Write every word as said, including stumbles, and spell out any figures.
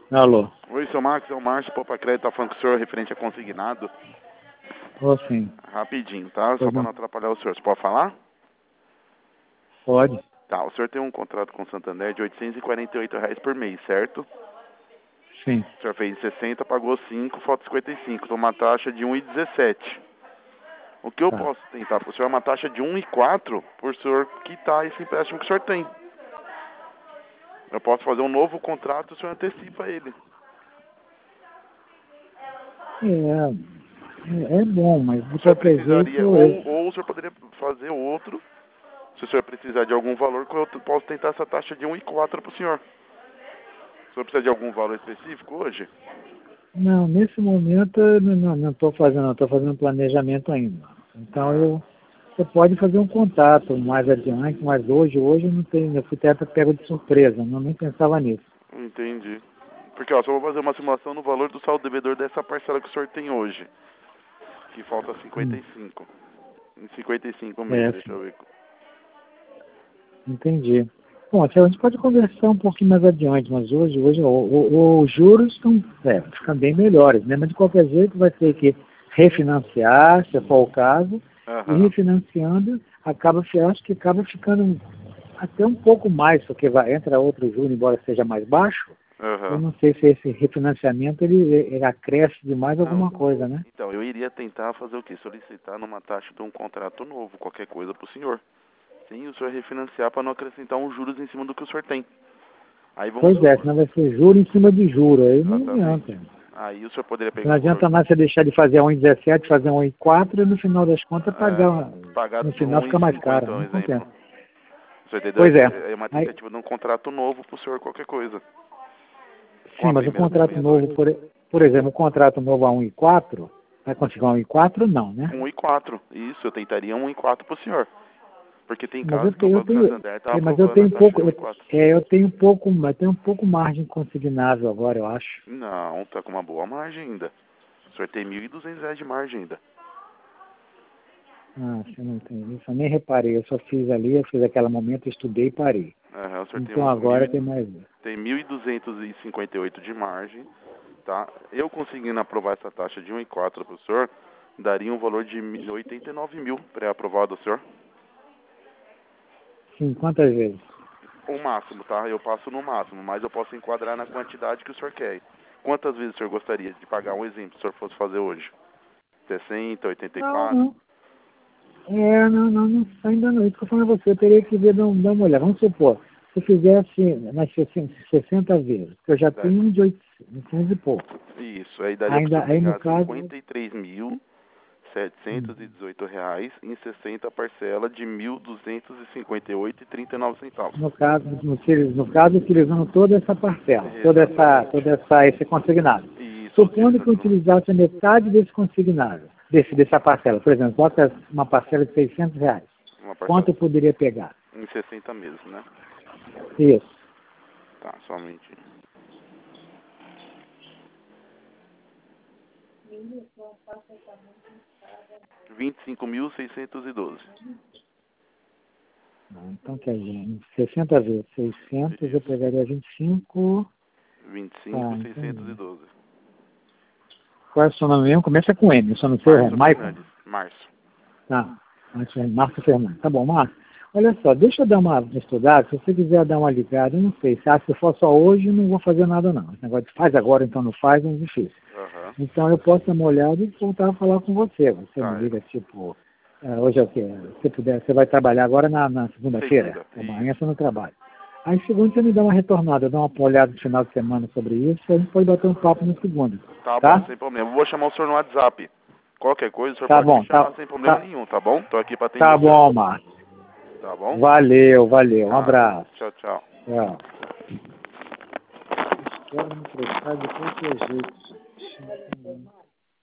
Alô? Oi, seu Max, é o Márcio, Popa Crédito, tá falando com o senhor referente a consignado. Ô, sim. Rapidinho, tá? Só Pois pra não. não atrapalhar o senhor. Você pode falar? Pode? Tá, o senhor tem um contrato com o Santander de oitocentos e quarenta e oito reais por mês, certo? Sim. O senhor fez sessenta, pagou cinco, falta cinquenta e cinco. Então uma taxa de um e dezessete. O que eu Tá. posso tentar pro senhor é uma taxa de um e quatro por senhor quitar esse empréstimo que o senhor tem. Eu posso fazer um novo contrato e o senhor antecipa ele. É, é, é bom, mas de O senhor qualquer jeito... precisaria, Eu... ou, ou o senhor poderia fazer outro, se o senhor precisar de algum valor, que eu posso tentar essa taxa de um e quatro pro senhor. O senhor precisa de algum valor específico hoje? Não, nesse momento eu não não estou fazendo, não estou fazendo planejamento ainda. Então Ah, eu, você pode fazer um contato mais adiante, mas hoje, hoje eu não tenho, eu fui até pego de surpresa, não nem pensava nisso. entendi. Porque, ó, só vou fazer uma simulação no valor do saldo devedor dessa parcela que o senhor tem hoje, que falta cinquenta Hum, e cinco. Em cinquenta e cinco é, meses, deixa eu ver. entendi. Bom, assim, a gente pode conversar um pouquinho mais adiante, mas hoje, hoje o- o- os juros estão é, ficando bem melhores, né? Mas de qualquer jeito vai ter que refinanciar, se for o caso, e Aham, refinanciando, acaba, eu acho que acaba ficando até um pouco mais, porque vai, entra outro juro, embora seja mais baixo. Eu aham. não sei se esse refinanciamento ele, ele acresce demais Não, alguma coisa, né? então, eu iria tentar fazer o quê? Solicitar numa taxa de um contrato novo, qualquer coisa pro senhor. Sim, o senhor refinanciar para não acrescentar uns juros em cima do que o senhor tem. Aí vamos Pois é, supor. senão vai ser juro em cima de juro, aí não Exatamente. adianta. Aí o senhor poderia Não pegar um valor, adianta mais você deixar de fazer um e dezessete, fazer um e quatro e no final das contas pagar, é, pagar no final um e fica mais caro, cinquenta, um não exemplo. compensa. Você entendeu? Pois é. É uma Aí, tentativa de um contrato novo pro senhor qualquer coisa. Com sim, a mas o primeira contrato corretora. novo, por, por exemplo, o contrato novo a um e quatro, vai conseguir um e quatro não, né? Um e quatro. Isso, eu tentaria um e quatro pro senhor. Porque tem Mas eu casos que o tenho, eu Banco tenho, Santander tá é, mas eu aprovando a tenho taxa de pouco, um e eu, quatro. é, eu tenho pouco, eu tenho um pouco margem consignável agora, eu acho. Não, tá com uma boa margem ainda. O senhor tem mil e duzentos reais de margem ainda. Ah, você não tem isso, eu nem reparei, eu só fiz ali, eu fiz aquele momento, estudei e parei. Aham, o senhor tem Então uns mil, agora e- tem mais. tem mil e duzentos e cinquenta e oito de margem, tá? Eu conseguindo aprovar essa taxa de um e quatro pro senhor, daria um valor de mi- oitenta e nove mil pré-aprovado, senhor. Sim, quantas vezes? O máximo, tá? Eu passo no máximo, mas eu posso enquadrar na quantidade que o senhor quer. Quantas vezes o senhor gostaria de pagar um exemplo, se o senhor fosse fazer hoje? sessenta, oitenta e Não, quatro? não. É, não, não, não, ainda não. Isso que eu falei a você, eu teria que ver, dar, um- dar uma olhada. Vamos supor, se eu fizesse nas sessenta sessenta vezes, que eu já Dá- tenho um de oitocentos e pouco. Isso, aí daria para o Ainda, senhor aí no pegar caso, cinquenta e três mil hum, setecentos e dezoito reais em sessenta parcelas de mil duzentos e cinquenta e oito e trinta e nove centavos. no caso, no, no caso, utilizando toda essa parcela, toda essa, Exatamente. toda essa, esse consignado. Isso, Supondo que eu utilizando utilizasse a metade desse consignado, desse, dessa parcela, por exemplo, bota uma parcela de seiscentos reais. uma parcela Quanto eu poderia pegar? em sessenta meses, né? Isso. Tá, somente. vinte e cinco mil seiscentos e doze. Não, então, quer dizer, em sessenta vezes seiscentos, eu Isso. pegaria vinte e cinco. vinte e cinco Tá, mil seiscentos e entendi. doze. Qual é o seu nome mesmo? Começa com M, eu só não sei, é Márcio Maicon? Fernandes. Márcio. Tá, Márcio Márcio Fernandes. Tá bom, Márcio. Olha só, deixa eu dar uma estudada, se você quiser dar uma ligada, eu não sei, se, ah, se for só hoje, não vou fazer nada não. Esse negócio de faz agora, então não faz, é difícil. Aham. Então eu posso dar uma olhada e voltar a falar com você. Você me Tá, liga, tipo, eh, hoje é o quê? Se puder, você vai trabalhar agora na, na segunda-feira? segunda. Amanhã Isso. você não trabalha. Aí segunda você me dá uma retornada, dá uma olhada no final de semana sobre isso, a gente pode bater um papo no segunda. Tá bom, Tá? sem problema. Eu vou chamar o senhor no WhatsApp. Qualquer coisa, o senhor Tá pode me bom, chamar tá, sem problema tá, nenhum, tá bom? Tô aqui pra atender tá o senhor. bom, Márcio. Tá bom? Valeu, valeu. Um Tá. abraço. Tchau, tchau. Tchau. Quero me prestar de qualquer jeito.